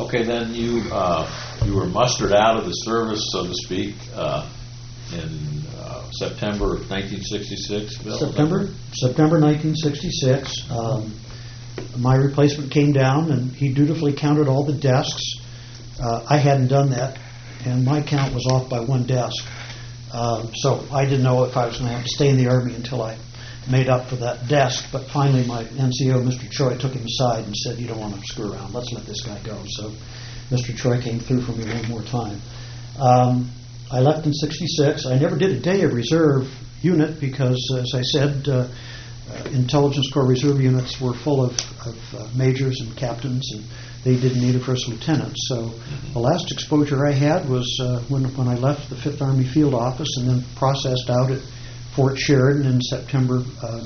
Okay, then you were mustered out of the service, so to speak, in September of 1966. Bill? September 1966. My replacement came down, and he dutifully counted all the desks. I hadn't done that, and my count was off by one desk. So I didn't know if I was going to have to stay in the Army until I made up for that desk. But finally, my NCO, Mr. Choi, took him aside and said, "You don't want to screw around. Let's let this guy go." So Mr. Choi came through for me one more time. I left in 66. I never did a day of reserve unit because, as I said, Intelligence Corps reserve units were full of majors and captains, and they didn't need a first lieutenant. So the last exposure I had was when I left the 5th Army Field Office and then processed out at Fort Sheridan in September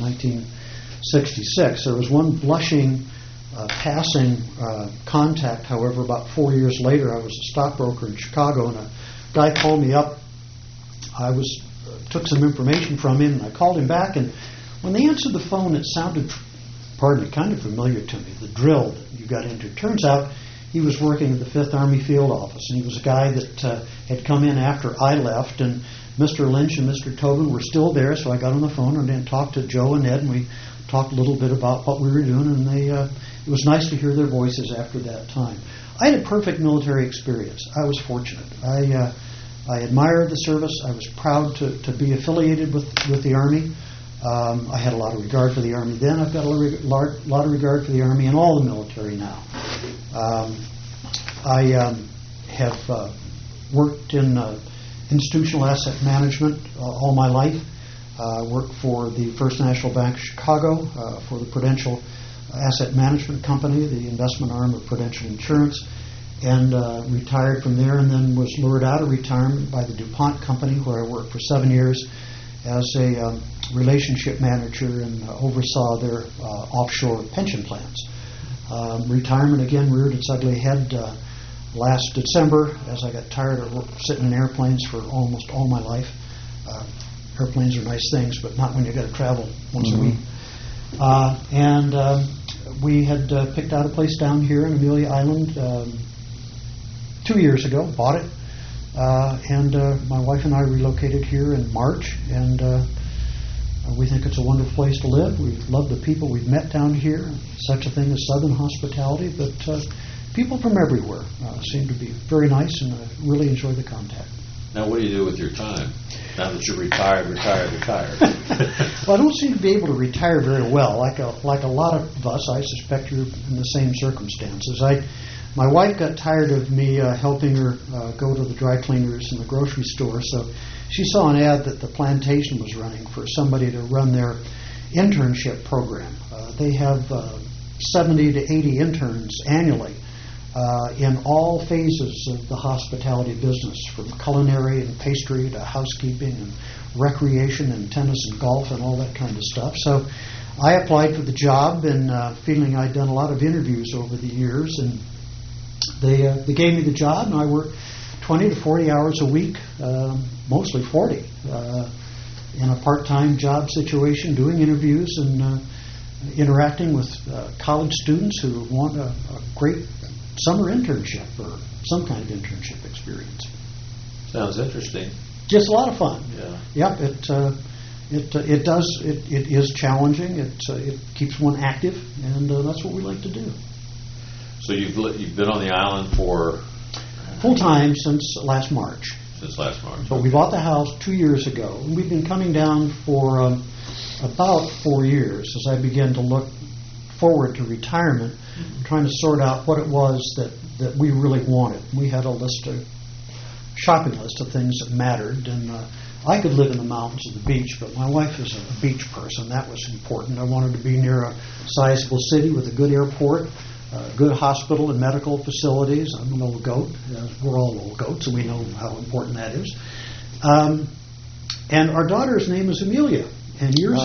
1966. There was one blushing passing contact, however, about 4 years later. I was a stockbroker in Chicago, and a guy called me up. I took some information from him, and I called him back, and when they answered the phone, it sounded, kind of familiar to me, the drill that you got into. Turns out he was working at the 5th Army Field Office, and he was a guy that had come in after I left, and Mr. Lynch and Mr. Tobin were still there, so I got on the phone and then talked to Joe and Ed, and we talked a little bit about what we were doing, and it was nice to hear their voices after that time. I had a perfect military experience. I was fortunate. I admired the service. I was proud to be affiliated with the Army. I had a lot of regard for the Army then. I've got a lot of regard for the Army and all the military now. I have worked in institutional asset management all my life. Worked for the First National Bank of Chicago, for the Prudential Asset Management Company, the investment arm of Prudential Insurance, and retired from there, and then was lured out of retirement by the DuPont Company, where I worked for 7 years as a relationship manager and oversaw their offshore pension plans. Retirement again reared its ugly head last December as I got tired of sitting in airplanes for almost all my life. Airplanes are nice things, but not when you got to travel once a week. And we had picked out a place down here in Amelia Island 2 years ago, bought it, and my wife and I relocated here in March, and we think it's a wonderful place to live. We love the people we've met down here, such a thing as Southern hospitality, but people from everywhere seem to be very nice, and I really enjoy the contact. Now, what do you do with your time, now that you're retired? Well, I don't seem to be able to retire very well. Like a lot of us, I suspect you're in the same circumstances. My wife got tired of me helping her go to the dry cleaners and the grocery store, so she saw an ad that the plantation was running for somebody to run their internship program. They have 70 to 80 interns annually in all phases of the hospitality business, from culinary and pastry to housekeeping and recreation and tennis and golf and all that kind of stuff. So I applied for the job, and feeling I'd done a lot of interviews over the years, and they gave me the job, and I worked 20 to 40 hours a week, mostly 40, in a part-time job situation, doing interviews and interacting with college students who want a great summer internship or some kind of internship experience. Sounds interesting. Just a lot of fun. Yeah. Yep. It is challenging. It keeps one active, and that's what we like to do. So you've been on the island for full time since last March. But we bought the house 2 years ago, and we've been coming down for about 4 years as I began to look forward to retirement, trying to sort out what it was that we really wanted. We had a shopping list of things that mattered, and I could live in the mountains or the beach, but my wife is a beach person. That was important. I wanted to be near a sizable city with a good airport, good hospital and medical facilities. I'm an old goat. We're all old goats, and we know how important that is. And our daughter's name is Amelia. And years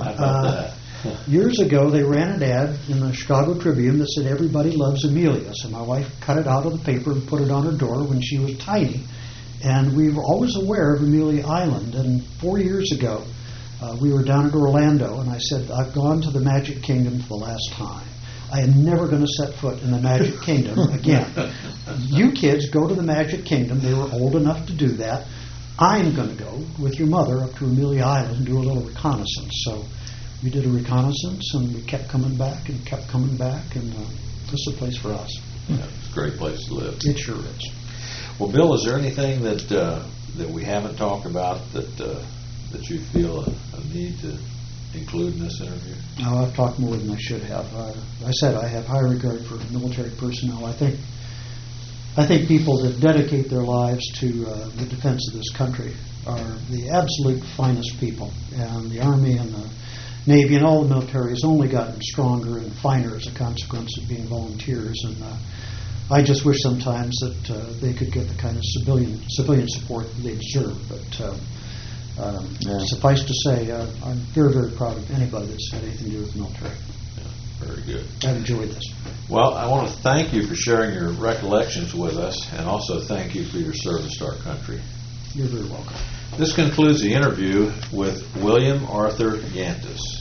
ago, they ran an ad in the Chicago Tribune that said, "Everybody loves Amelia." So my wife cut it out of the paper and put it on her door when she was tiny. And we were always aware of Amelia Island. And 4 years ago, we were down at Orlando, and I said, "I've gone to the Magic Kingdom for the last time. I am never going to set foot in the Magic Kingdom again. You kids go to the Magic Kingdom. They were old enough to do that. I'm going to go with your mother up to Amelia Island and do a little reconnaissance. So we did a reconnaissance, and we kept coming back, and this is a place for us. Yeah, it's a great place to live. It sure is. Well, Bill, is there anything that we haven't talked about that you feel a need to include in this interview? No, I've talked more than I should have. I said I have high regard for military personnel. I think people that dedicate their lives to the defense of this country are the absolute finest people. And the Army and the Navy and all the military has only gotten stronger and finer as a consequence of being volunteers. And I just wish sometimes that they could get the kind of civilian support that they deserve. But suffice to say, I'm very, very proud of anybody that's had anything to do with the military. Yeah, very good. I've enjoyed this. Well, I want to thank you for sharing your recollections with us, and also thank you for your service to our country. You're very welcome. This concludes the interview with William Arthur Gantis.